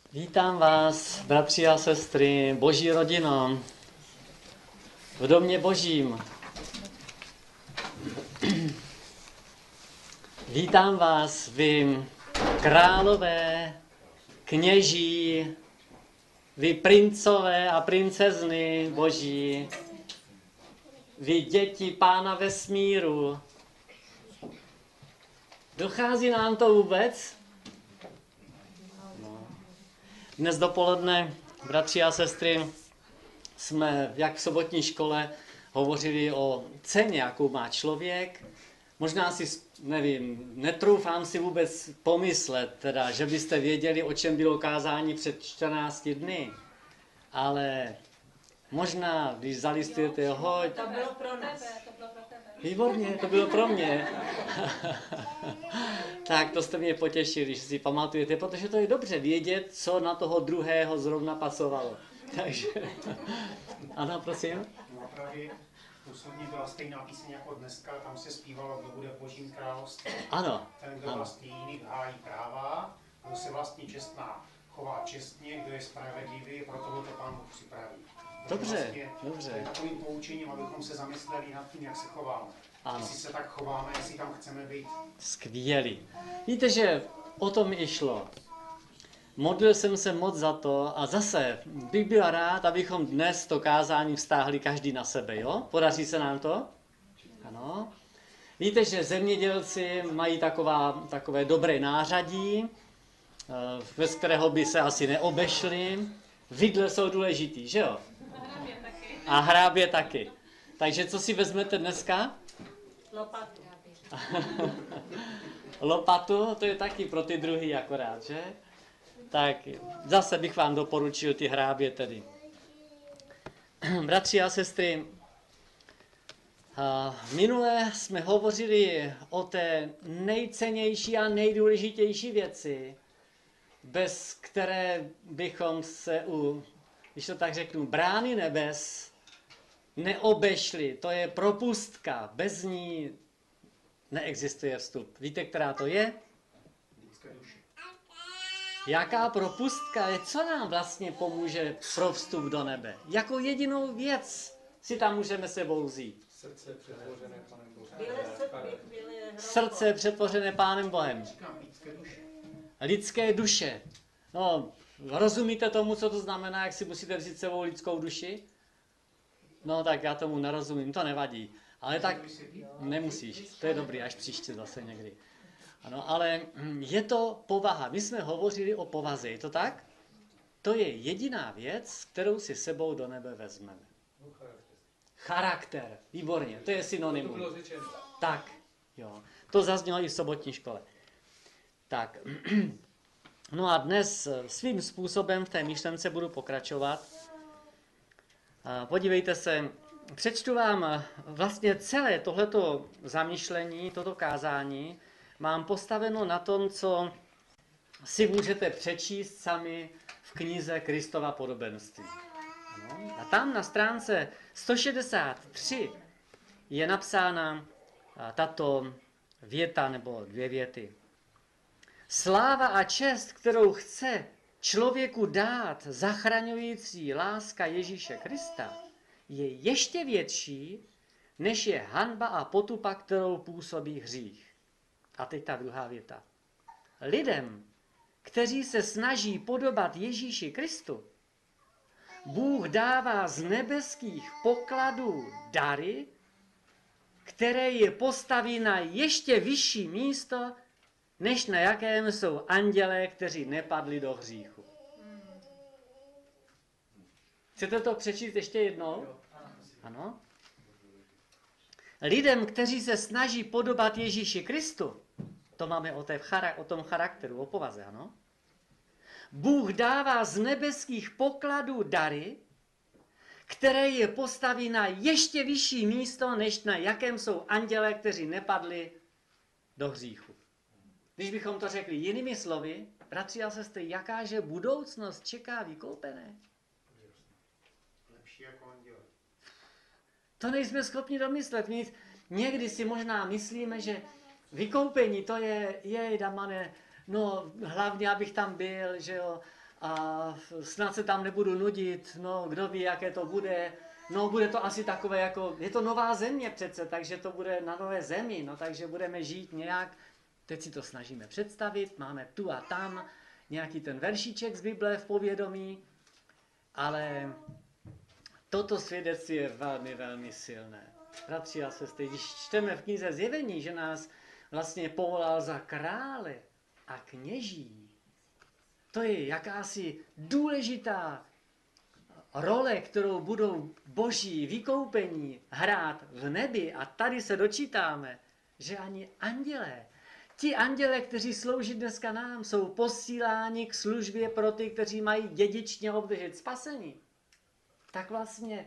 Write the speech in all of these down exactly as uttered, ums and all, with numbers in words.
Vítám vás, bratři a sestry, boží rodino, v domě božím. Vítám vás, vy králové, kněží, vy princové a princezny boží, vy děti Pána vesmíru. Dochází nám to vůbec? No. Dnes dopoledne, bratři a sestry, jsme jak v sobotní škole hovořili o ceně, jakou má člověk. Možná si, nevím, netroufám si vůbec pomyslet, teda, že byste věděli, o čem bylo kázání před čtrnácti dny. Ale možná, když zalistujete, hoď. To bylo pro nás. Výborně, to bylo pro mě. Tak to jste mě potěšili, že si pamatujete, protože to je dobře vědět, co na toho druhého zrovna pasovalo. Takže, ano, prosím. No a právě působně byla stejná píseň jako dneska, tam se zpívalo, kdo bude v Božím království. Ano. Ten, kdo ano. vlastně jiný hájí práva, kdo se vlastně čestná chová čestně, kdo je spravedlivý, pro toho to Pán Bůh připraví. Dobře, vlastně dobře. To je takovým poučením, abychom se zamysleli nad tím, jak se chováme. Ano. Jestli se tak chováme, jestli tam chceme být. Skvělý. Víte, že o tom i šlo. Modlil jsem se moc za to a zase bych byl rád, abychom dnes to kázání vztáhli každý na sebe, jo? Podaří se nám to? Ano. Víte, že zemědělci mají taková, takové dobré nářadí, bez kterého by se asi neobešli. Vidle jsou důležitý, že jo? A hrábě taky. Takže co si vezmete dneska? Lopatu. Lopatu, to je taky pro ty druhý akorát, že? Tak zase bych vám doporučil ty hrábě tedy. Bratři a sestry, minule jsme hovořili o té nejcennější a nejdůležitější věci, bez které bychom se u, když to tak řeknu, brány nebes neobešli. To je propustka, bez ní neexistuje vstup. Víte, která to je? Lidské duše. Jaká propustka je, co nám vlastně pomůže pro vstup do nebe? Jakou jedinou věc si tam můžeme sebou vzít? Srdce přetvořené Panem Bohem. Bílé srdce, bílé hrozno. Srdce přetvořené Pánem Bohem. Říkám lidské duše. Lidské duše. No, rozumíte tomu, co to znamená, jak si musíte vzít sebou lidskou duši? No, tak já tomu nerozumím, to nevadí. Ale tak nemusíš, to je dobrý, až příště zase někdy. Ano, ale je to povaha. My jsme hovořili o povaze, je to tak? To je jediná věc, kterou si sebou do nebe vezmeme. Charakter, výborně, to je synonymum. Tak, jo, to zaznělo i v sobotní škole. Tak, no a dnes svým způsobem v té myšlence budu pokračovat. Podívejte se, přečtu vám vlastně celé tohleto zamýšlení, toto kázání, mám postaveno na tom, co si můžete přečíst sami v knize Kristova podobenství. Ano. A tam na stránce sto šedesát tři je napsána tato věta nebo dvě věty. Sláva a čest, kterou chce člověku dát zachraňující láska Ježíše Krista, je ještě větší, než je hanba a potupa, kterou působí hřích. A teď ta druhá věta. Lidem, kteří se snaží podobat Ježíši Kristu, Bůh dává z nebeských pokladů dary, které je postaví na ještě vyšší místo, než na jakém jsou andělé, kteří nepadli do hříchu. Chcete to přečíst ještě jednou? Ano. Lidem, kteří se snaží podobat Ježíši Kristu, to máme o, té, o tom charakteru, o povaze, ano? Bůh dává z nebeských pokladů dary, které je postaví na ještě vyšší místo, než na jakém jsou andělé, kteří nepadli do hříchu. Když bychom to řekli jinými slovy, bratři a sestry, jakáže budoucnost čeká vykoupené? Lepší jako anděle. To nejsme schopni domyslet. My někdy si možná myslíme, že vykoupení to je, jej, damane, no hlavně, abych tam byl, že jo, a snad se tam nebudu nudit, no kdo ví, jaké to bude. No bude to asi takové jako, je to nová země přece, takže to bude na nové zemi, no takže budeme žít nějak, teď si to snažíme představit, máme tu a tam nějaký ten veršíček z Bible v povědomí, ale toto svědectví je velmi, velmi silné. Bratři a sestry, když čteme v knize Zjevení, že nás vlastně povolal za krále a kněží, to je jakási důležitá role, kterou budou boží vykoupení hrát v nebi. A tady se dočítáme, že ani andělé, ti andělé, kteří slouží dneska nám, jsou posíláni k službě pro ty, kteří mají dědičně obdržet spasení. Tak vlastně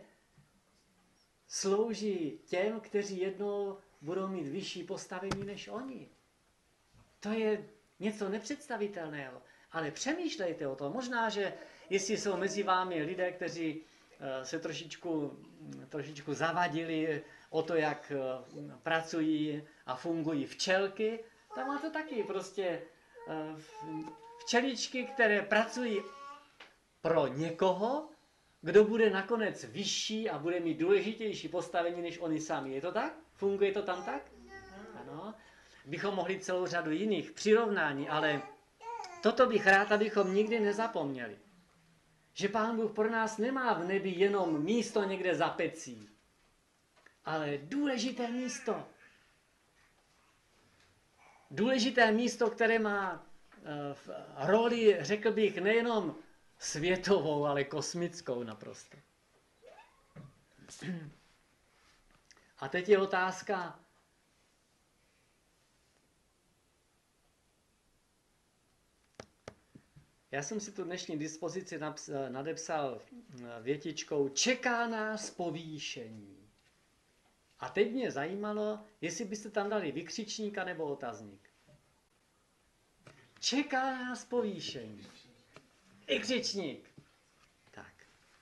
slouží těm, kteří jednou budou mít vyšší postavení než oni. To je něco nepředstavitelného. Ale přemýšlejte o tom. Možná, že jestli jsou mezi vámi lidé, kteří se trošičku, trošičku zavadili o to, jak pracují a fungují včelky, tam máte taky prostě včeličky, které pracují pro někoho, kdo bude nakonec vyšší a bude mít důležitější postavení než oni sami. Je to tak? Funguje to tam tak? Ano. Bychom mohli celou řadu jiných přirovnání, ale toto bych rád, abychom nikdy nezapomněli. Že Pán Bůh pro nás nemá v nebi jenom místo někde za pecí, ale důležité místo. Důležité místo, které má v roli, řekl bych, nejenom světovou, ale kosmickou naprosto. A teď je otázka, já jsem si tu dnešní dispozici nadepsal větičkou čeká nás povýšení. A teď mě zajímalo, jestli byste tam dali vykřičníka nebo otazník. Čeká nás povýšení. Vykřičník. Tak.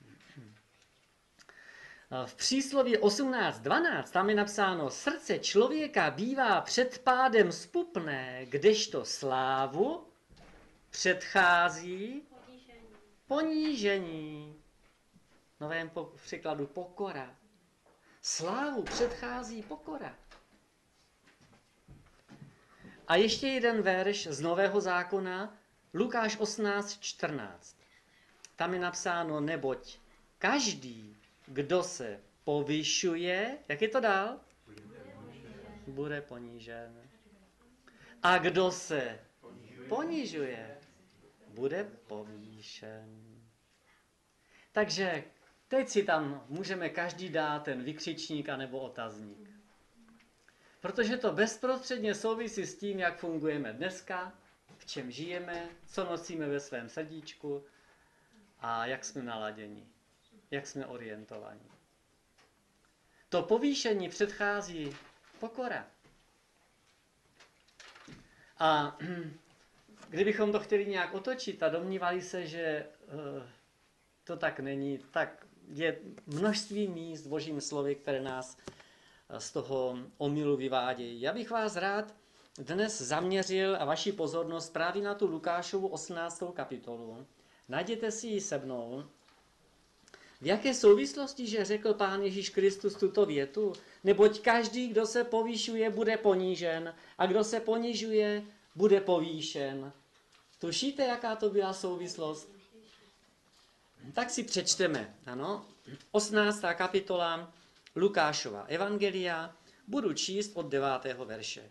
V přísloví osmnáct dvanáct tam je napsáno, srdce člověka bývá před pádem zpupné, kdežto slávu předchází Ponížení. ponížení. V novém po- příkladu pokora. Slávu předchází pokora. A ještě jeden verš z Nového zákona, Lukáš osmnáct čtrnáct. Tam je napsáno, neboť každý, kdo se povyšuje, jak je to dál? Bude ponížen. A kdo se ponižuje, bude povýšen. Takže teď si tam můžeme každý dát ten vykřičník anebo otazník. Protože to bezprostředně souvisí s tím, jak fungujeme dneska, v čem žijeme, co nosíme ve svém srdíčku a jak jsme naladěni, jak jsme orientovaní. To povýšení předchází pokora. A kdybychom to chtěli nějak otočit a domnívali se, že to tak není, tak je množství míst v Božím slově, které nás z toho omylu vyvádějí. Já bych vás rád dnes zaměřil a vaši pozornost právě na tu Lukášovu osmnáctou kapitolu. Najděte si ji se mnou. V jaké souvislosti, že řekl Pán Ježíš Kristus tuto větu? Neboť každý, kdo se povýšuje, bude ponížen a kdo se ponižuje, bude povýšen. Tušíte, jaká to byla souvislost? Tak si přečteme, ano, osmnáctá kapitola Lukášova evangelia, budu číst od devátého verše.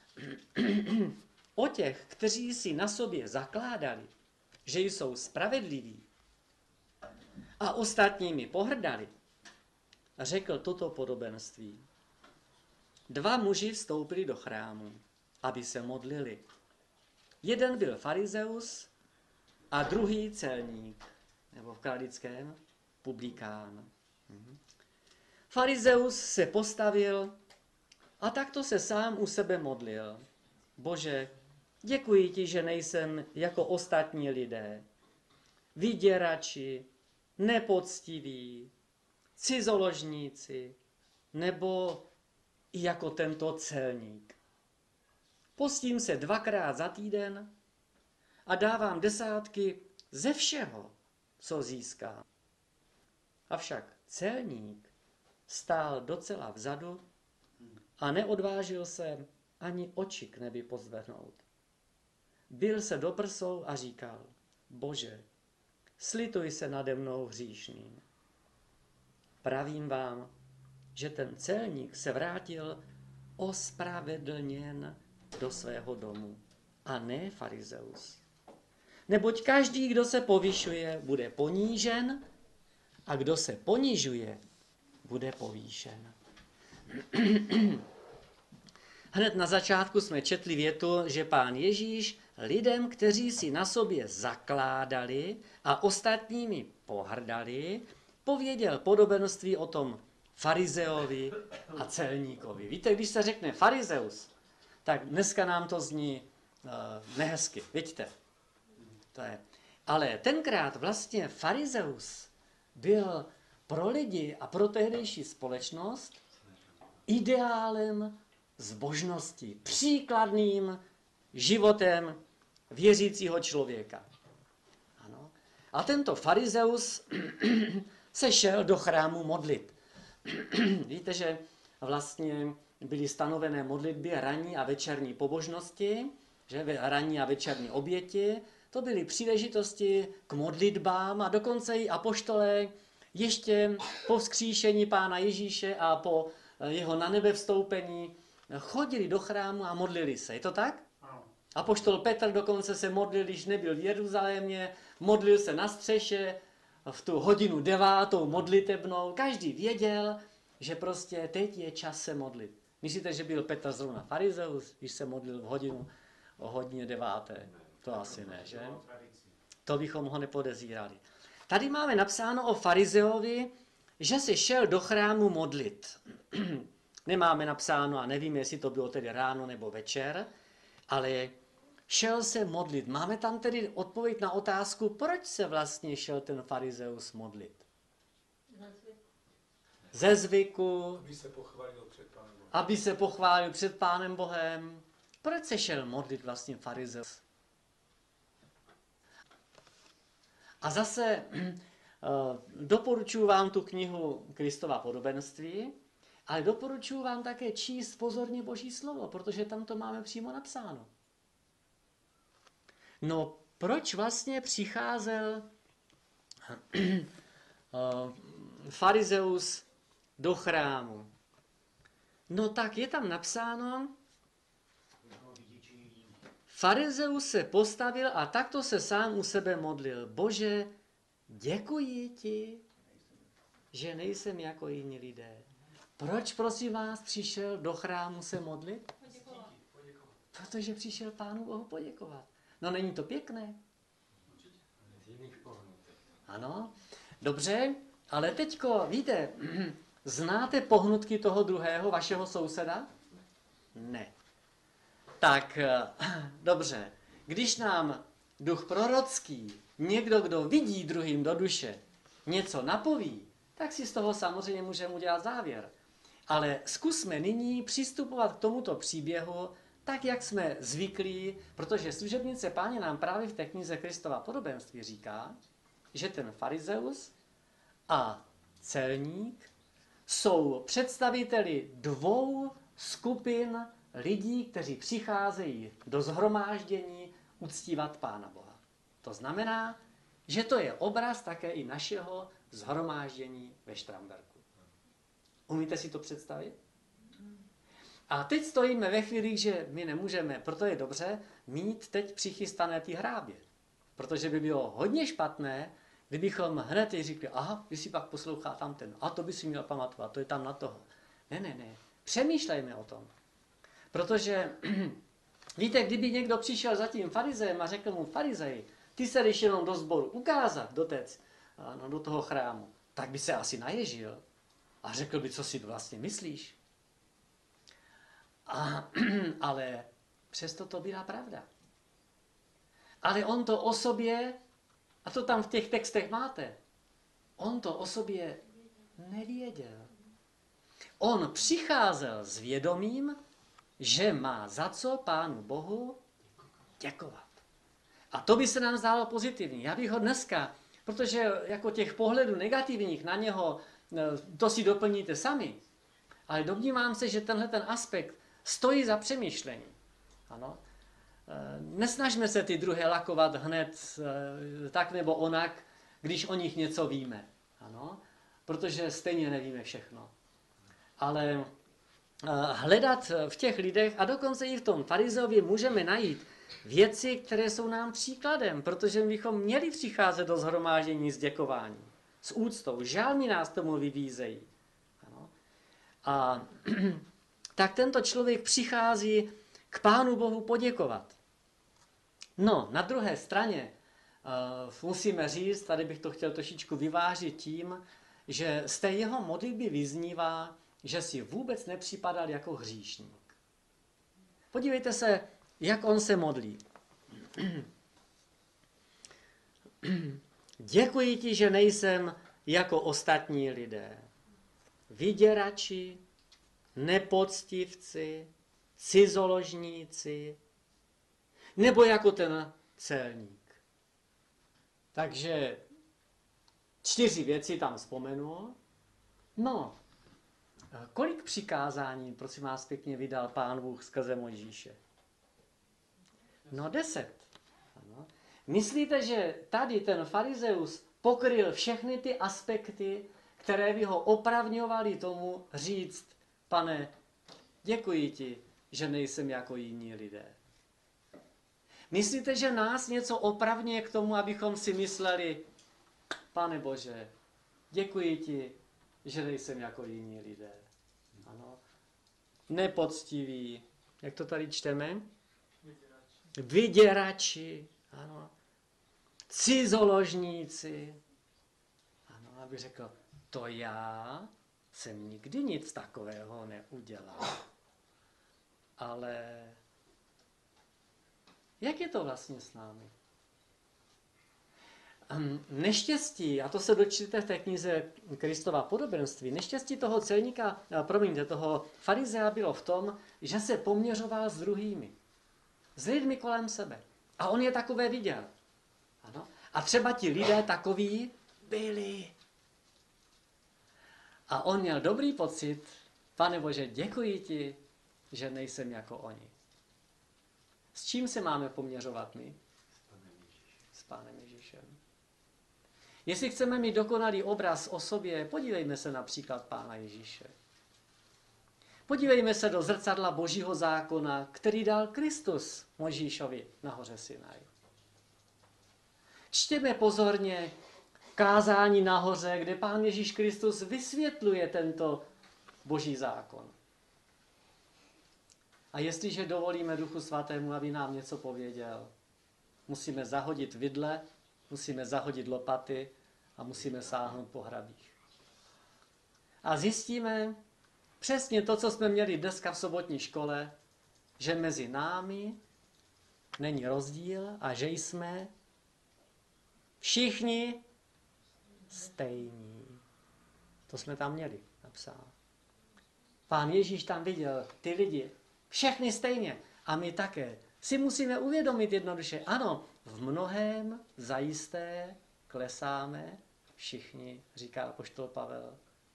O těch, kteří si na sobě zakládali, že jsou spravedliví a ostatními pohrdali, řekl toto podobenství. Dva muži vstoupili do chrámu, aby se modlili. Jeden byl farizeus a druhý celník, nebo v kralickém publikán. Mhm. Farizeus se postavil a takto se sám u sebe modlil. Bože, děkuji ti, že nejsem jako ostatní lidé, vyděrači, nepoctiví, cizoložníci, nebo i jako tento celník. Postím se dvakrát za týden a dávám desátky ze všeho, co získá. Avšak celník stál docela vzadu a neodvážil se ani oči k nebi pozvednout. Bil se do prsou a říkal, Bože, slituj se nade mnou hříšným. Pravím vám, že ten celník se vrátil ospravedlněn do svého domu a ne farizeus. Neboť každý, kdo se povyšuje, bude ponížen a kdo se ponižuje, bude povýšen. Hned na začátku jsme četli větu, že Pán Ježíš lidem, kteří si na sobě zakládali a ostatními pohrdali, pověděl podobenství o tom farizeovi a celníkovi. Víte, když se řekne farizeus, tak dneska nám to zní uh, nehezky, vidíte. To je. Ale tenkrát vlastně farizeus byl pro lidi a pro tehdejší společnost ideálem zbožnosti, příkladným životem věřícího člověka. Ano. A tento farizeus se šel do chrámu modlit. Víte, že vlastně byly stanovené modlitby ranní a večerní pobožnosti, že ranní a večerní oběti, to byly příležitosti k modlitbám a dokonce i apoštolé ještě po vzkříšení Pána Ježíše a po jeho na nebe vstoupení chodili do chrámu a modlili se. Je to tak? Ano. Apoštol Petr dokonce se modlil, když nebyl v Jeruzalémě, modlil se na střeše v tu hodinu devátou modlitebnou. Každý věděl, že prostě teď je čas se modlit. Myslíte, že byl Petr zrovna farizeus, když se modlil v hodinu o hodině deváté? To asi ne, že? To bychom ho nepodezírali. Tady máme napsáno o farizeovi, že se šel do chrámu modlit. Nemáme napsáno a nevím, jestli to bylo tedy ráno nebo večer, ale šel se modlit. Máme tam tedy odpověď na otázku, proč se vlastně šel ten farizeus modlit. Ze zvyku, Aby se pochválil před Pánem Bohem. aby se pochválil před Pánem Bohem. Proč se šel modlit vlastně farizeus? A zase doporučuji vám tu knihu Kristova podobenství, ale doporučuji vám také číst pozorně Boží slovo, protože tam to máme přímo napsáno. No, proč vlastně přicházel farizeus do chrámu? No tak je tam napsáno, farizeus se postavil a takto se sám u sebe modlil. Bože, děkuji ti, že nejsem jako jiní lidé. Proč, prosím vás, přišel do chrámu se modlit? Poděkovat. Protože přišel Pánu Bohu poděkovat. No není to pěkné? Ano, dobře, ale teďko, víte, znáte pohnutky toho druhého, vašeho souseda? Ne. Tak, dobře, když nám duch prorocký, někdo, kdo vidí druhým do duše, něco napoví, tak si z toho samozřejmě můžeme udělat závěr. Ale zkusme nyní přistupovat k tomuto příběhu tak, jak jsme zvyklí, protože služebnice Páně nám právě v té knize Kristova podobenství říká, že ten farizeus a celník jsou představiteli dvou skupin lidí, kteří přicházejí do shromáždění uctívat Pána Boha. To znamená, že to je obraz také i našeho shromáždění ve Štramberku. Umíte si to představit? A teď stojíme ve chvíli, že my nemůžeme, proto je dobře mít teď přichystané ty hrábě. Protože by bylo hodně špatné, kdybychom hned řekli, aha, když si pak poslouchá tam ten, a to by si měl pamatovat, to je tam na toho. Ne, ne, ne. Přemýšlejme o tom. Protože, víte, kdyby někdo přišel za tím farizejem a řekl mu, farizej, ty se jdeš jenom do sboru ukázat do, tec, no, do toho chrámu, tak by se asi naježil a řekl by, co si vlastně myslíš. A, ale přesto to byla pravda. Ale on to o sobě, a to tam v těch textech máte, on to o sobě nevěděl. On přicházel s vědomím, že má za co Pánu Bohu děkovat. A to by se nám zdálo pozitivní. Já bych ho dneska, protože jako těch pohledů negativních na něho, to si doplníte sami, ale domnívám se, že tenhle ten aspekt stojí za přemýšlení. Ano. Nesnažme se ty druhé lakovat hned tak nebo onak, když o nich něco víme. Ano. Protože stejně nevíme všechno. Ale hledat v těch lidech, a dokonce i v tom farizeovi můžeme najít věci, které jsou nám příkladem, protože bychom měli přicházet do shromáždění s děkováním, s úctou. Žálmi nás tomu vybízejí. Ano. A tak tento člověk přichází k Pánu Bohu poděkovat. No, na druhé straně uh, musíme říct, tady bych to chtěl trošičku vyvážit tím, že z té jeho modlitby vyznívá, že si vůbec nepřipadal jako hříšník. Podívejte se, jak on se modlí. Děkuji ti, že nejsem jako ostatní lidé. Vyděrači, nepoctivci, cizoložníci, nebo jako ten celník. Takže čtyři věci tam vzpomenul. No, kolik přikázání, prosím vás pěkně, vydal Pán Bůh skrze Mojžíše? No deset. Ano. Myslíte, že tady ten farizeus pokryl všechny ty aspekty, které by ho opravňovaly tomu říct, Pane, děkuji ti, že nejsem jako jiní lidé? Myslíte, že nás něco opravňuje k tomu, abychom si mysleli, Pane Bože, děkuji ti, že nejsem jako jiní lidé? Ano. Nepoctiví. Jak to tady čteme? Vyděrači. Vyděrači. Ano. Cizoložníci. Ano, aby řekl, to já jsem nikdy nic takového neudělal. Ale jak je to vlastně s námi? Neštěstí, a to se dočtete v té knize Kristova podobenství, neštěstí toho celníka, promiňte, toho farizea bylo v tom, že se poměřoval s druhými. S lidmi kolem sebe. A on je takové viděl. Ano. A třeba ti lidé takoví byli. A on měl dobrý pocit, Pane Bože, děkuji ti, že nejsem jako oni. S čím se máme poměřovat my? S Pánem Ježíšem. Jestli chceme mít dokonalý obraz o sobě, podívejme se například Pána Ježíše. Podívejme se do zrcadla Božího zákona, který dal Kristus Mojžíšovi na hoře Sinaj. Čtěme pozorně kázání nahoře, kde Pán Ježíš Kristus vysvětluje tento Boží zákon. A jestliže dovolíme Duchu Svatému, aby nám něco pověděl, musíme zahodit vidle, musíme zahodit lopaty a musíme sáhnout po hrabích. A zjistíme přesně to, co jsme měli dneska v sobotní škole, že mezi námi není rozdíl a že jsme všichni stejní. To jsme tam měli napsáno. Pán Ježíš tam viděl ty lidi, všechny stejně. A my také si musíme uvědomit jednoduše, ano, v mnohém zajisté klesáme všichni, říká apoštol Pavel.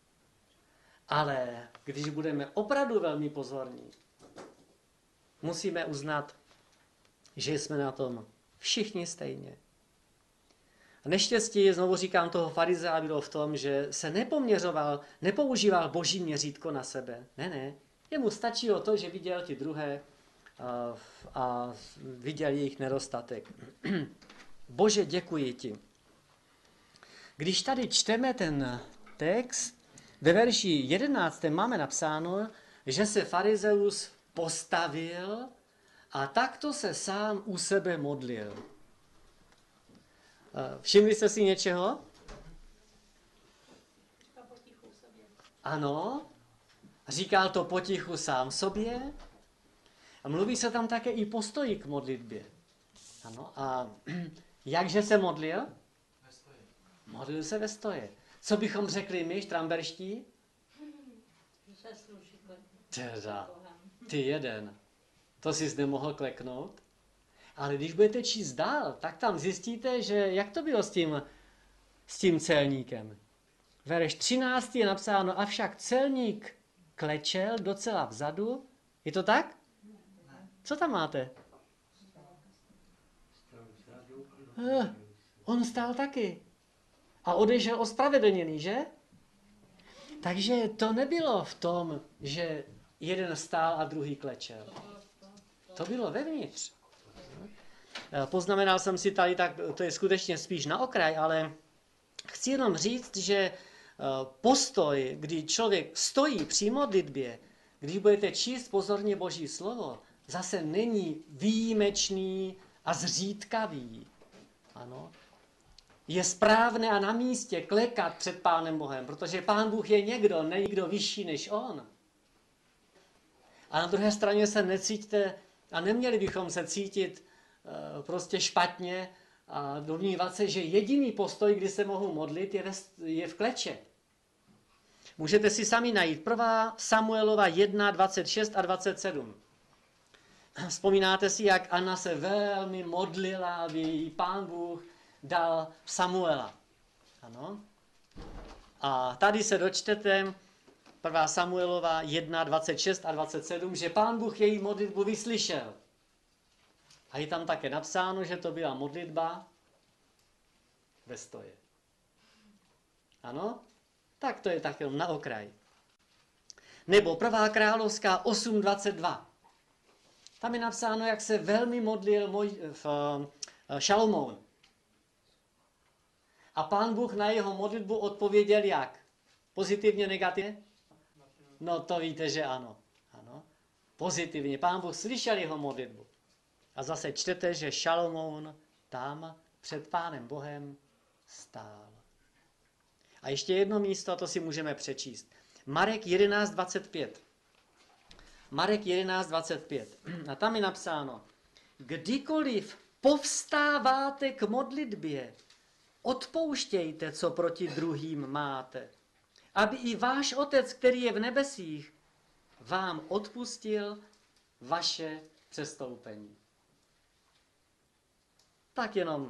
Ale když budeme opravdu velmi pozorní, musíme uznat, že jsme na tom všichni stejně. A neštěstí, znovu říkám, toho farizea bylo v tom, že se nepoměřoval, nepoužíval boží měřítko na sebe. Ne, ne. Jemu stačilo to, že viděl ty druhé a, a viděl jejich nedostatek. Bože, děkuji ti. Když tady čteme ten text, ve verši jedenáctém máme napsáno, že se farizeus postavil a takto se sám u sebe modlil. Všimli jste si něčeho? Ano. Říkal to potichu sám sobě. A mluví se tam také i postoji k modlitbě. Ano. A jakže se modlil? Ve stoje. Modlil se ve stoje. Co bychom řekli my, štramberští? Teda, ty jeden. To jsi nemohl kleknout? Ale když budete číst dál, tak tam zjistíte, že jak to bylo s tím, s tím celníkem. Verš třináct je napsáno, avšak celník klečel docela vzadu. Je to tak? Co tam máte? Eh, on stál taky. A odešel ospravedlněný, že? Takže to nebylo v tom, že jeden stál a druhý klečel. To bylo vevnitř. Poznamenal jsem si tady, tak to je skutečně spíš na okraj, ale chci jenom říct, že postoj, kdy člověk stojí při modlitbě, když budete číst pozorně Boží slovo, zase není výjimečný a zřídkavý. Ano. Je správné a na místě klekat před Pánem Bohem, protože Pán Bůh je někdo, ne někdo vyšší než on. A na druhé straně se necítíte, a neměli bychom se cítit uh, prostě špatně a domnívat se, že jediný postoj, kdy se mohu modlit, je, ve, je v kleče. Můžete si sami najít. Prvá Samuelova jedna, dvacet šest a dvacet sedm. Vzpomínáte si, jak Anna se velmi modlila, aby jí Pán Bůh dal Samuela. Ano. A tady se dočtete, prvá Samuelova jedna, dvacet šest a dvacet sedm, že Pán Bůh její modlitbu vyslyšel. A je tam také napsáno, že to byla modlitba ve stoje. Ano? Tak to je tak jenom na okraj. Nebo prvá královská osm, dvacet dva. Tam je napsáno, jak se velmi modlil můj, v, uh, Šalomoun. A Pán Bůh na jeho modlitbu odpověděl jak? Pozitivně, negativně? No to víte, že ano. Ano. Pozitivně. Pán Bůh slyšel jeho modlitbu. A zase čtete, že Šalomoun tam před Pánem Bohem stál. A ještě jedno místo, a to si můžeme přečíst. Marek jedenáct, dvacet pět. Marek jedenáct, dvacet pět. A tam je napsáno, kdykoliv povstáváte k modlitbě, odpouštějte, co proti druhým máte, aby i váš Otec, který je v nebesích, vám odpustil vaše přestoupení. Tak jenom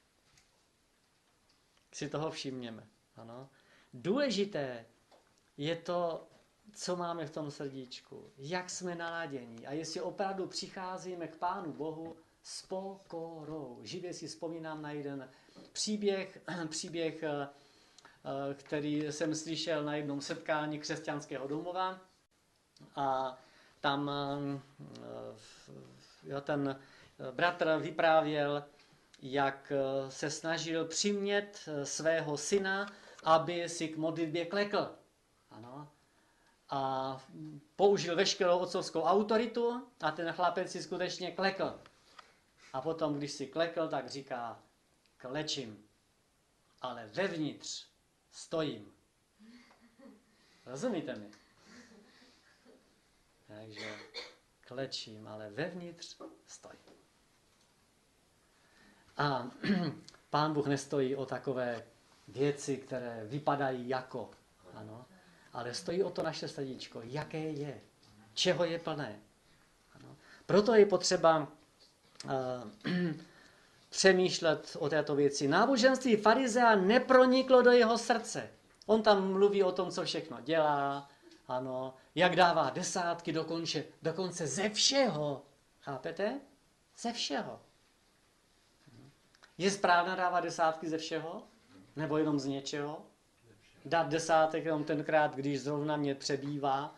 si toho všimněme. Ano. Důležité je to, co máme v tom srdíčku, jak jsme naladění a jestli opravdu přicházíme k Pánu Bohu s pokorou. Živě si vzpomínám na jeden příběh, příběh, který jsem slyšel na jednom setkání křesťanského domova a tam jo, ten bratr vyprávěl, jak se snažil přimět svého syna, aby si k modlitbě klekl. Ano. A použil veškerou otcovskou autoritu a ten chlapec si skutečně klekl. A potom, když si klekl, tak říká, klečím, ale vevnitř stojím. Rozumíte mi? Takže klečím, ale vevnitř stojím. A Pán Bůh nestojí o takové věci, které vypadají jako, ano, ale stojí o to naše srdíčko, jaké je, čeho je plné. Ano. Proto je potřeba uh, přemýšlet o této věci. Náboženství farizea neproniklo do jeho srdce. On tam mluví o tom, co všechno dělá, ano, jak dává desátky dokonce, dokonce ze všeho. Chápete? Ze všeho. Je správné dávat desátky ze všeho? Nebo jenom z něčeho? Dát desátek jenom tenkrát, když zrovna mě přebývá.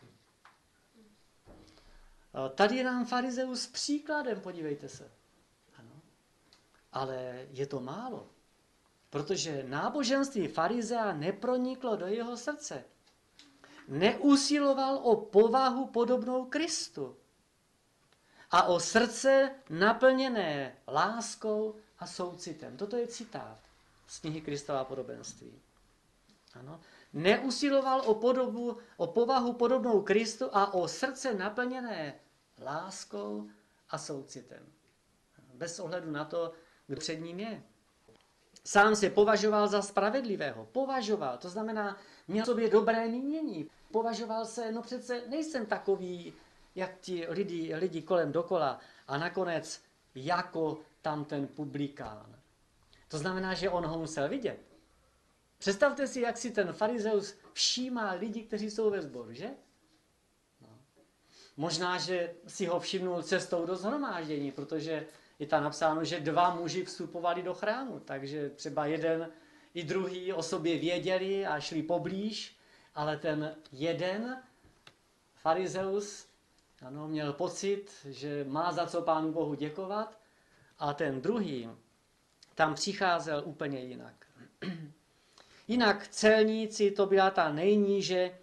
Tady je nám farizeus příkladem, podívejte se. Ano. Ale je to málo. Protože náboženství farizea neproniklo do jeho srdce. Neusiloval o povahu podobnou Kristu. A o srdce naplněné láskou a soucitem. Toto je citát z knihy Kristova podobenství. Ano. Neusiloval o, podobu, o povahu podobnou Kristu a o srdce naplněné láskou a soucitem. Bez ohledu na to, kdo před ním je. Sám se považoval za spravedlivého. Považoval, to znamená, měl v sobě dobré mínění. Považoval se, no přece nejsem takový, jak ti lidi, lidi kolem dokola. A nakonec jako tam ten publikán. To znamená, že on ho musel vidět. Představte si, jak si ten farizeus všímá lidi, kteří jsou ve sboru, že? No. Možná, že si ho všimnul cestou do shromáždění, protože je tam napsáno, že dva muži vstupovali do chrámu, takže třeba jeden i druhý o sobě věděli a šli poblíž, ale ten jeden farizeus ano, měl pocit, že má za co Pánu Bohu děkovat, a ten druhý tam přicházel úplně jinak. Jinak celníci, to byla ta nejníže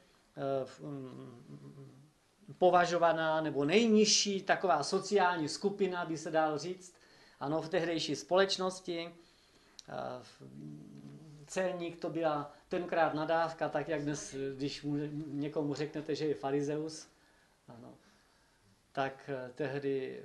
považovaná nebo nejnižší taková sociální skupina, by se dalo říct, ano, v tehdejší společnosti. Celník to byla tenkrát nadávka, tak jak dnes, když mu, někomu řeknete, že je farizeus, ano, tak tehdy...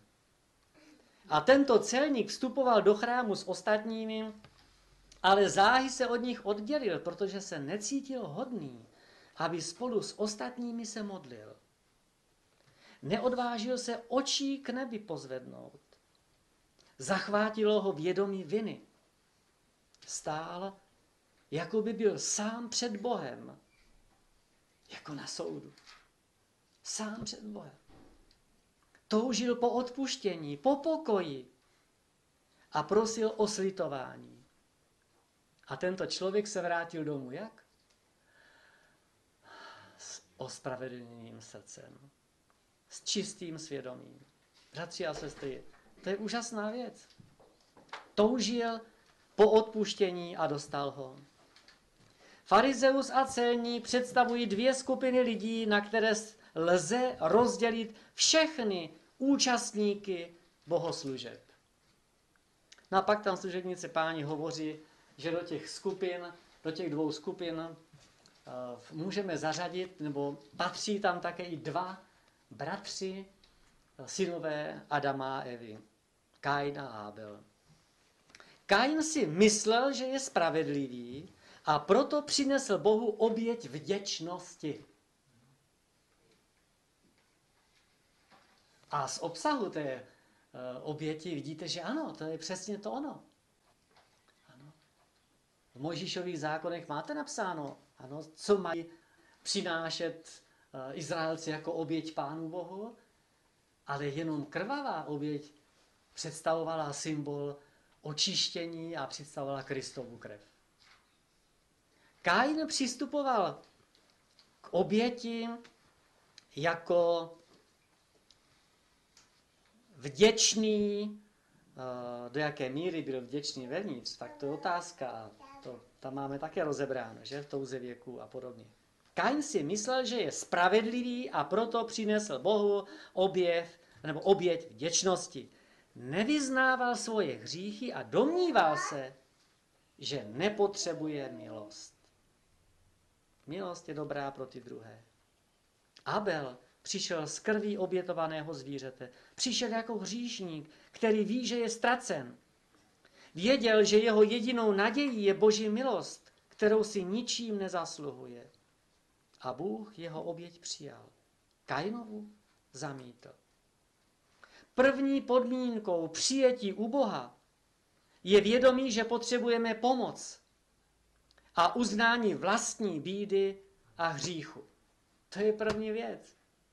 A tento celník vstupoval do chrámu s ostatními, ale záhy se od nich oddělil, protože se necítil hodný, aby spolu s ostatními se modlil. Neodvážil se očí k nebi pozvednout. Zachvátilo ho vědomí viny. Stál, jako by byl sám před Bohem, jako na soudu. Sám před Bohem. Toužil po odpuštění, po pokoji a prosil o slitování. A tento člověk se vrátil domů jak? S ospravedlněným srdcem. S čistým svědomím. Bratři a sestry, to je úžasná věc. Toužil po odpuštění a dostal ho. Farizeus a celník představují dvě skupiny lidí, na které lze rozdělit všechny účastníky bohoslužeb. No a pak tam služebnice Páni hovoří, že do těch skupin, do těch dvou skupin uh, můžeme zařadit, nebo patří tam také i dva bratři, synové Adama a Evy, Kain a Abel. Kain si myslel, že je spravedlivý, a proto přinesl Bohu oběť vděčnosti. A z obsahu té oběti vidíte, že ano, to je přesně to ono. Ano. V Mojžíšových zákonech máte napsáno, ano, co mají přinášet Izraelci jako oběť Pánu Bohu, ale jenom krvavá oběť představovala symbol očištění a představovala Kristovu krev. Kain přistupoval k oběti jako vděčný, do jaké míry byl vděčný vevnitř, tak to je otázka a to tam máme také rozebráno, že, v touze věku a podobně. Kain si myslel, že je spravedlivý a proto přinesl Bohu oběv, nebo oběť vděčnosti. Nevyznával svoje hříchy a domníval se, že nepotřebuje milost. Milost je dobrá pro ty druhé. Abel přišel z krví obětovaného zvířete. Přišel jako hříšník, který ví, že je ztracen. Věděl, že jeho jedinou nadějí je Boží milost, kterou si ničím nezasluhuje. A Bůh jeho oběť přijal. Kainovu zamítl. První podmínkou přijetí u Boha je vědomí, že potřebujeme pomoc a uznání vlastní bídy a hříchu. To je první věc.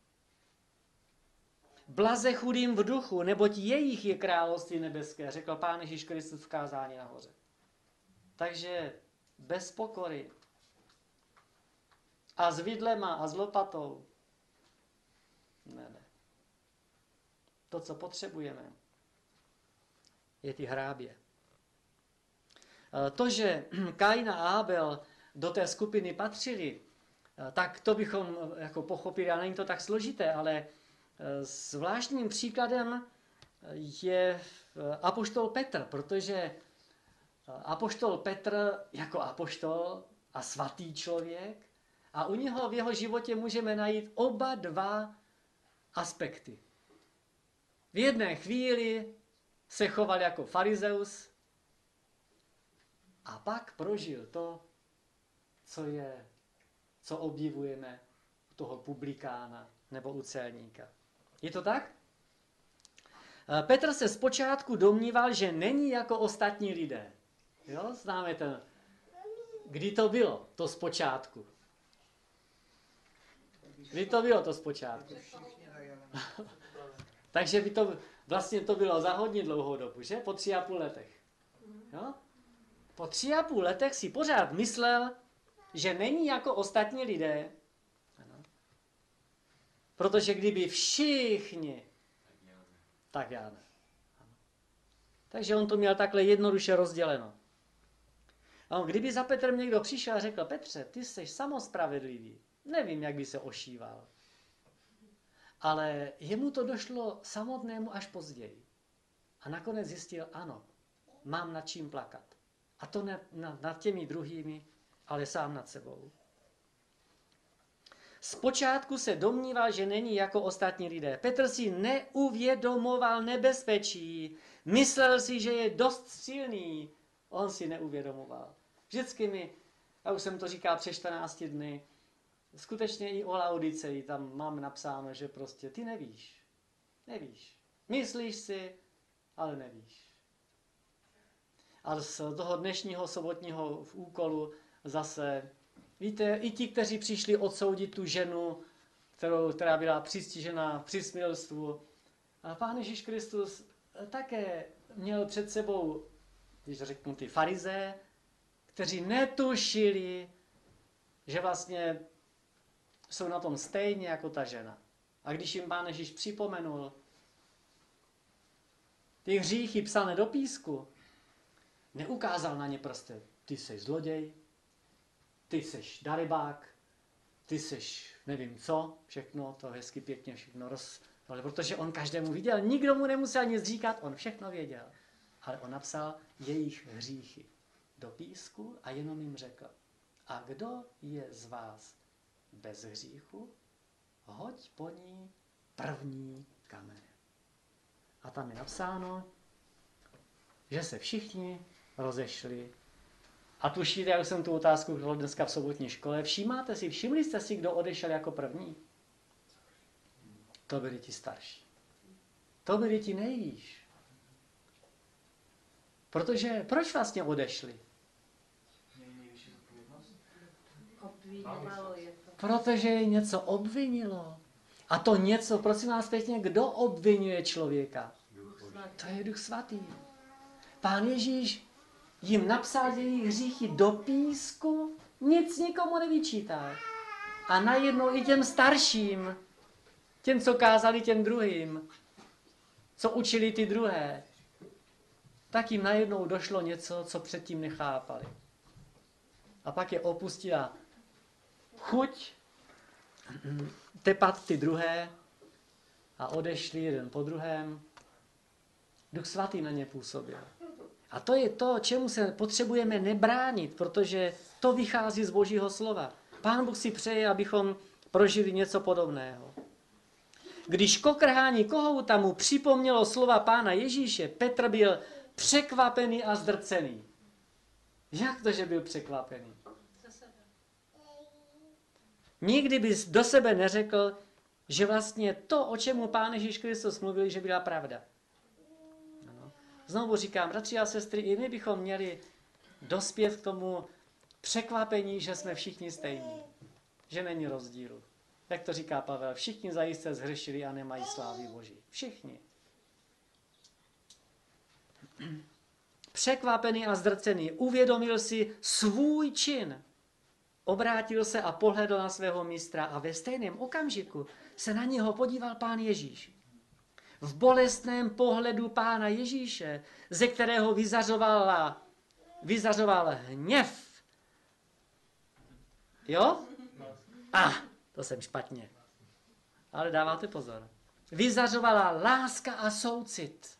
Blaze chudým v duchu, neboť jejich je království nebeské, řekl Pán Ježíš Kristus v kázání nahoře. Takže bez pokory a s vidlema a s lopatou. Ne, ne. To, co potřebujeme, je ty hrábě. To, že Kain a Abel do té skupiny patřili, tak to bychom jako pochopili, a není to tak složité, ale zvláštním příkladem je apoštol Petr, protože apoštol Petr jako apoštol a svatý člověk, a u něho v jeho životě můžeme najít oba dva aspekty. V jedné chvíli se choval jako farizeus a pak prožil to, co je, co obdivujeme u toho publikána nebo u celníka. Je to tak? Petr se zpočátku domníval, že není jako ostatní lidé. Jo, známe ten. Kdy to bylo, to zpočátku? Kdy to bylo, to zpočátku? Takže by to, vlastně to bylo za hodně dlouhou dobu, že? Po tři a půl letech. Jo? Po tři a půl letech si pořád myslel, že není jako ostatní lidé. Ano. Protože kdyby všichni, tak já ne. Ano. Takže on to měl takhle jednoduše rozděleno. A on, kdyby za Petrem někdo přišel a řekl, Petře, ty jsi samospravedlivý, nevím, jak by se ošíval. Ale jemu to došlo samotnému až později. A nakonec zjistil, ano, mám nad čím plakat. A to ne nad, nad těmi druhými, ale sám nad sebou. Zpočátku se domníval, že není jako ostatní lidé. Petr si neuvědomoval nebezpečí. Myslel si, že je dost silný. On si neuvědomoval. Vždycky mi, já už jsem to říkal před čtrnácti dny, skutečně i o Laodicei tam mám napsáno, že prostě ty nevíš. Nevíš. Myslíš si, ale nevíš. A z toho dnešního sobotního v úkolu zase, víte, i ti, kteří přišli odsoudit tu ženu, kterou, která byla přistižena při smilstvu, a Pán Ježíš Kristus také měl před sebou, když řeknu ty farizé, kteří netušili, že vlastně jsou na tom stejně jako ta žena. A když jim Pán Ježíš připomenul ty hříchy psané do písku, neukázal na ně prstem, ty jsi zloděj, ty jsi darebák, ty jsi nevím co, všechno, to hezky pěkně všechno roz... Ale protože on každému viděl, nikdo mu nemusel nic říkat, on všechno věděl. Ale on napsal jejich hříchy do písku a jenom jim řekl, a kdo je z vás bez hříchu, hoď po ní první kamen. A tam je napsáno, že se všichni rozešli. A tušíte, jak jsem tu otázku kladl dneska v sobotní škole, všímáte si, všimli jste si, kdo odešel jako první? To byli ti starší. To byli ti nejvýš. Protože, proč vlastně odešli? Obvinovalo je to. Protože je něco obvinilo. A to něco, prosím vás pěkně, kdo obvinuje člověka? To je Duch Svatý. Pán Ježíš jim napsal jejich hříchy do písku, nic nikomu nevyčítal. A najednou i těm starším, těm, co kázali těm druhým, co učili ty druhé, tak jim najednou došlo něco, co předtím nechápali. A pak je opustila chuť tepat ty druhé a odešli jeden po druhém. Duch Svatý na ně působil. A to je to, čemu se potřebujeme nebránit, protože to vychází z Božího slova. Pán Bůh si přeje, abychom prožili něco podobného. Když kokrhání kohouta mu připomnělo slova Pána Ježíše, Petr byl překvapený a zdrcený. Jak to, že byl překvapený? Nikdy bys do sebe neřekl, že vlastně to, o čemu Pán Ježíš Kristus mluvil, že byla pravda. Ano. Znovu říkám, bratři a sestry, i my bychom měli dospět k tomu překvapení, že jsme všichni stejní. Že není rozdílu. Jak to říká Pavel, všichni zajisté zhřešili a nemají slávy Boží. Všichni. Překvapený a zdrcený, uvědomil si svůj čin. Obrátil se a pohledl na svého mistra a ve stejném okamžiku se na něho podíval Pán Ježíš. V bolestném pohledu Pána Ježíše, ze kterého vyzařoval, vyzařoval hněv. Jo? A, ah, to jsem špatně. Ale dáváte pozor. Vyzařovala láska a soucit.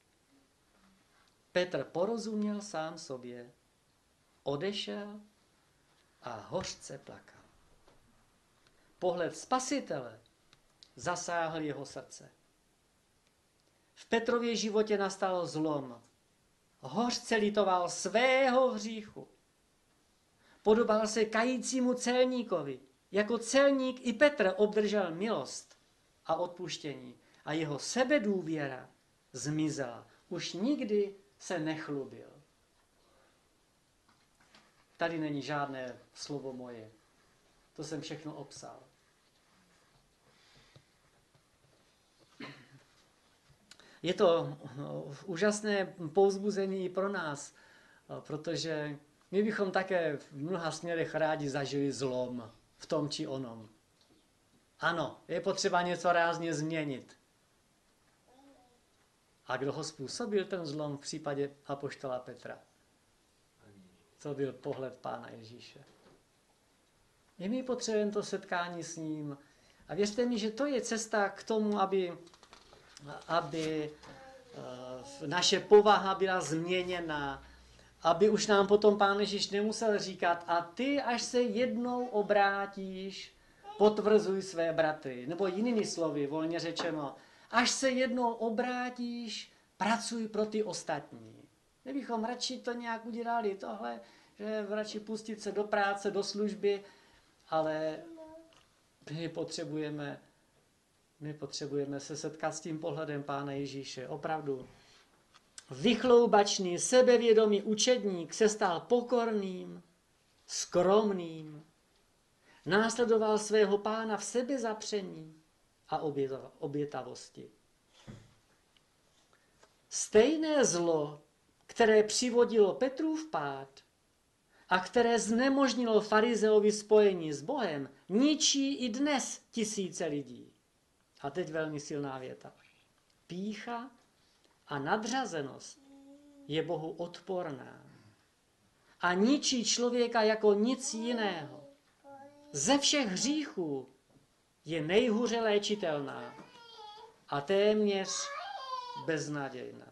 Petr porozuměl sám sobě, odešel a hořce plakal. Pohled Spasitele zasáhl jeho srdce. V Petrově životě nastal zlom. Hořce litoval svého hříchu. Podobal se kajícímu celníkovi. Jako celník i Petr obdržel milost a odpuštění. A jeho sebedůvěra zmizela. Už nikdy se nechlubil. Tady není žádné slovo moje. To jsem všechno obsal. Je to úžasné povzbuzení i pro nás, protože my bychom také v mnoha směrech rádi zažili zlom v tom či onom. Ano, je potřeba něco rázně změnit. A kdo ho způsobil, ten zlom v případě apoštola Petra? To byl pohled Pána Ježíše. I my potřebujeme to setkání s ním. A věřte mi, že to je cesta k tomu, aby, aby uh, naše povaha byla změněna, aby už nám potom Pán Ježíš nemusel říkat a ty, až se jednou obrátíš, potvrzuj své bratry. Nebo jinými slovy, volně řečeno, až se jednou obrátíš, pracuj pro ty ostatní. My bychom radši to nějak udělali, tohle, že radši pustit se do práce, do služby, ale my potřebujeme, my potřebujeme se setkat s tím pohledem Pána Ježíše. Opravdu. Vychloubačný, sebevědomý učedník se stal pokorným, skromným, následoval svého Pána v sebezapření a obětavosti. Stejné zlo, které přivodilo Petrův pád a které znemožnilo farizeovi spojení s Bohem, ničí i dnes tisíce lidí. A teď velmi silná věta. Pýcha a nadřazenost je Bohu odporná a ničí člověka jako nic jiného. Ze všech hříchů je nejhůře léčitelná a téměř beznadějná.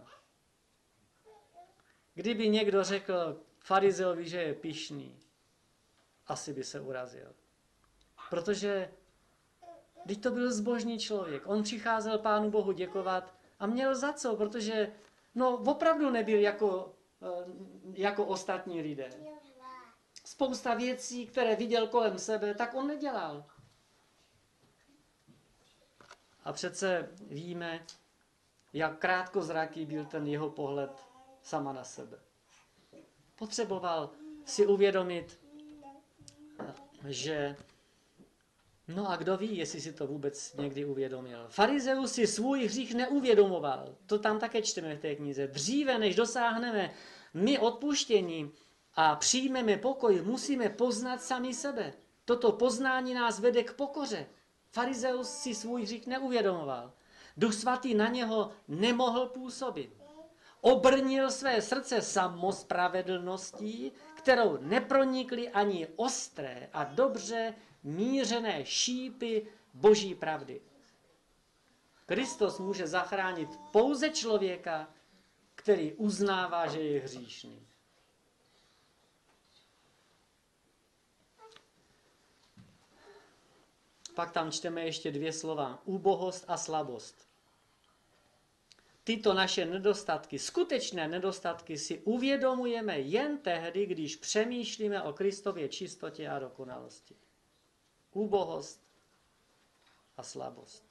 Kdyby někdo řekl farizeovi, že je pyšný, asi by se urazil. Protože když to byl zbožný člověk, on přicházel Pánu Bohu děkovat a měl za co, protože no, opravdu nebyl jako, jako ostatní lidé. Spousta věcí, které viděl kolem sebe, tak on nedělal. A přece víme, jak krátkozraký byl ten jeho pohled sama na sebe. Potřeboval si uvědomit, že no a kdo ví, jestli si to vůbec někdy uvědomil. Farizeus si svůj hřích neuvědomoval. To tam také čteme v té knize. Dříve, než dosáhneme my odpuštění a přijmeme pokoj, musíme poznat sami sebe. Toto poznání nás vede k pokoře. Farizeus si svůj hřích neuvědomoval. Duch svatý na něho nemohl působit. Obrnil své srdce samospravedlností, kterou nepronikly ani ostré a dobře mířené šípy boží pravdy. Kristus může zachránit pouze člověka, který uznává, že je hříšný. Pak tam čteme ještě dvě slova. Úbohost a slabost. Tyto naše nedostatky, skutečné nedostatky si uvědomujeme jen tehdy, když přemýšlíme o Kristově čistotě a dokonalosti. Úbohost a slabost.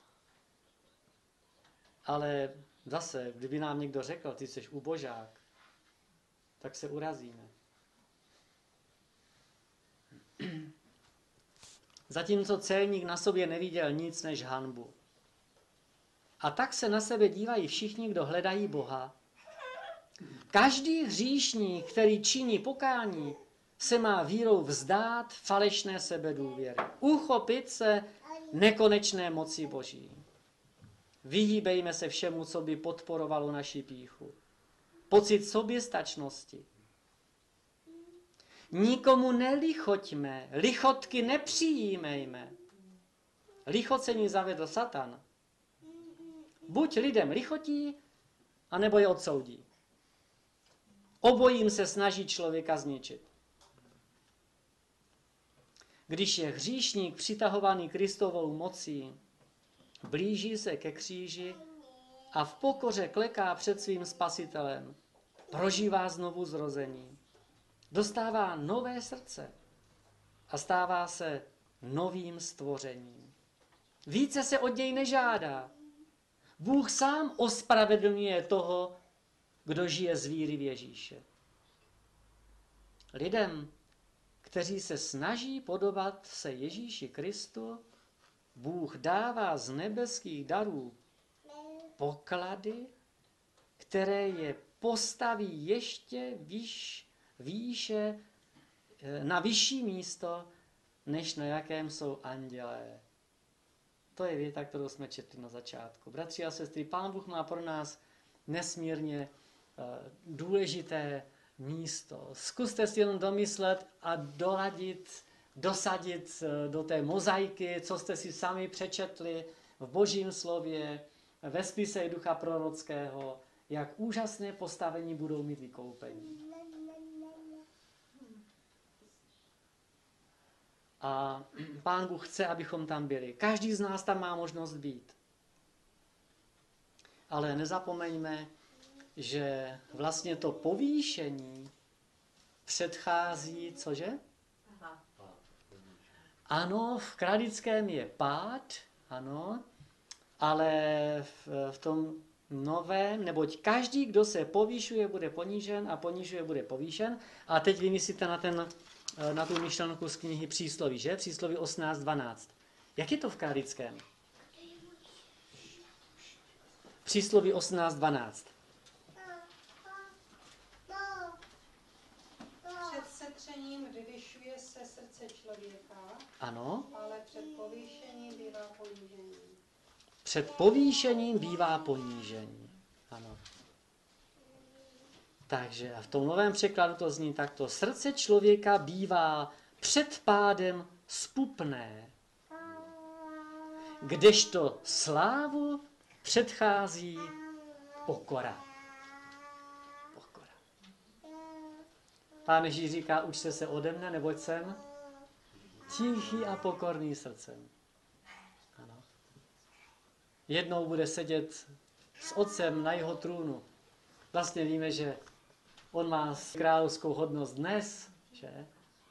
Ale zase, kdyby nám někdo řekl, ty jsi úbožák, tak se urazíme. Zatímco celník na sobě neviděl nic než hanbu. A tak se na sebe dívají všichni, kdo hledají Boha. Každý hříšník, který činí pokání, se má vírou vzdát falešné sebedůvěry. Uchopit se nekonečné moci Boží. Vyhýbejme se všemu, co by podporovalo naši pýchu. Pocit soběstačnosti. Nikomu nelichoťme, lichotky nepřijímejme. Lichocení zavedl Satan. Buď lidem lichotí, anebo je odsoudí. Obojím se snaží člověka zničit. Když je hříšník přitahovaný Kristovou mocí, blíží se ke kříži a v pokoře kleká před svým spasitelem, prožívá znovu zrození, dostává nové srdce a stává se novým stvořením. Více se od něj nežádá. Bůh sám ospravedlňuje toho, kdo žije z víry v Ježíše. Lidem, kteří se snaží podobat se Ježíši Kristu, Bůh dává z nebeských darů poklady, které je postaví ještě výš, výše, na vyšší místo, než na jakém jsou andělé. To je věta, kterou jsme četli na začátku. Bratři a sestry, Pán Bůh má pro nás nesmírně uh, důležité místo. Zkuste si jenom domyslet a doladit, dosadit uh, do té mozaiky, co jste si sami přečetli v Božím slově, ve spise Ducha prorockého, jak úžasné postavení budou mít vykoupení. A Pán Bůh chce, abychom tam byli. Každý z nás tam má možnost být. Ale nezapomeňme, že vlastně to povýšení předchází, cože? Aha. Ano, v Kralickém je pád, ano, ale v, v tom novém, neboť každý, kdo se povýšuje, bude ponížen a ponižuje, bude povýšen. A teď vymyslíte na, ten, na tu myšlenku z knihy Přísloví, že? Přísloví osmnáct dvanáct. Jak je to v Kralickém? Přísloví osmnáct dvanáct. Před setřením vyvyšuje se srdce člověka, Ano. ale před povýšením bývá ponížení. Před povýšením bývá ponížení. Ano. Takže a v tom novém překladu to zní takto. Srdce člověka bývá před pádem zpupné, kdežto slávu předchází pokora. Pokora. Pán Ježíš říká, učte se ode mne, neboť jsem tichý a pokorný srdcem. Ano. Jednou bude sedět s otcem na jeho trůnu. Vlastně víme, že on má královskou hodnost dnes, že?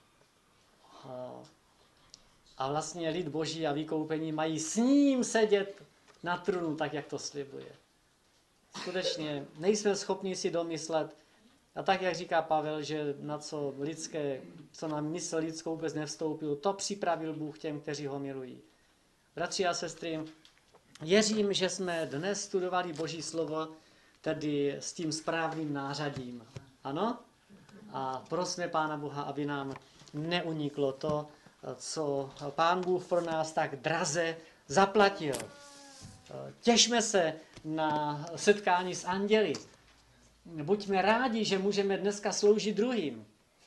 A vlastně lid Boží a vykoupení mají s ním sedět na trůnu, tak jak to slibuje. Skutečně nejsme schopni si domyslet, a tak, jak říká Pavel, že na co lidské, co na mysl lidskou vůbec nevstoupil, to připravil Bůh těm, kteří ho milují. Bratři a sestry, věřím, že jsme dnes studovali Boží slovo, tedy s tím správným nářadím. Ano? A prosme Pána Boha, aby nám neuniklo to, co Pán Bůh pro nás tak draze zaplatil. Těšme se na setkání s anděli. Buďme rádi, že můžeme dneska sloužit druhým.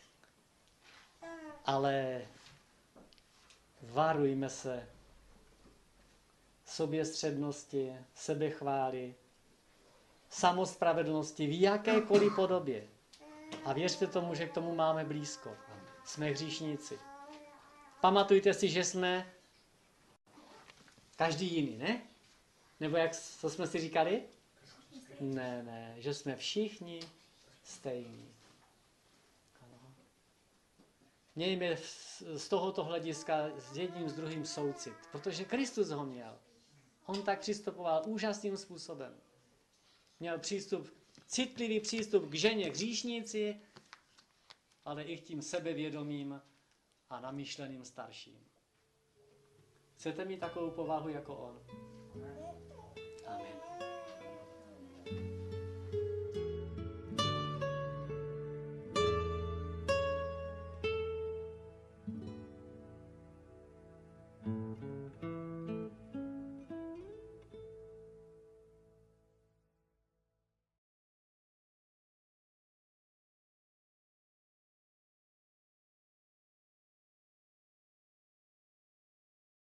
Ale varujme se soběstřednosti, sebechvály, samospravedlnosti v jakékoliv podobě. A věřte tomu, že k tomu máme blízko. Jsme hříšníci. Pamatujte si, že jsme každý jiný, ne? Nebo jak, co jsme si říkali? Ne, ne, že jsme všichni stejní. Ano. Mějme z tohoto hlediska s jedním s druhým soucit, protože Kristus ho měl. On tak přistupoval úžasným způsobem. Měl přístup, citlivý přístup k ženě, k hříšníci, ale i k tím sebevědomým a namyšleným starším. Chcete mít takovou povahu jako on?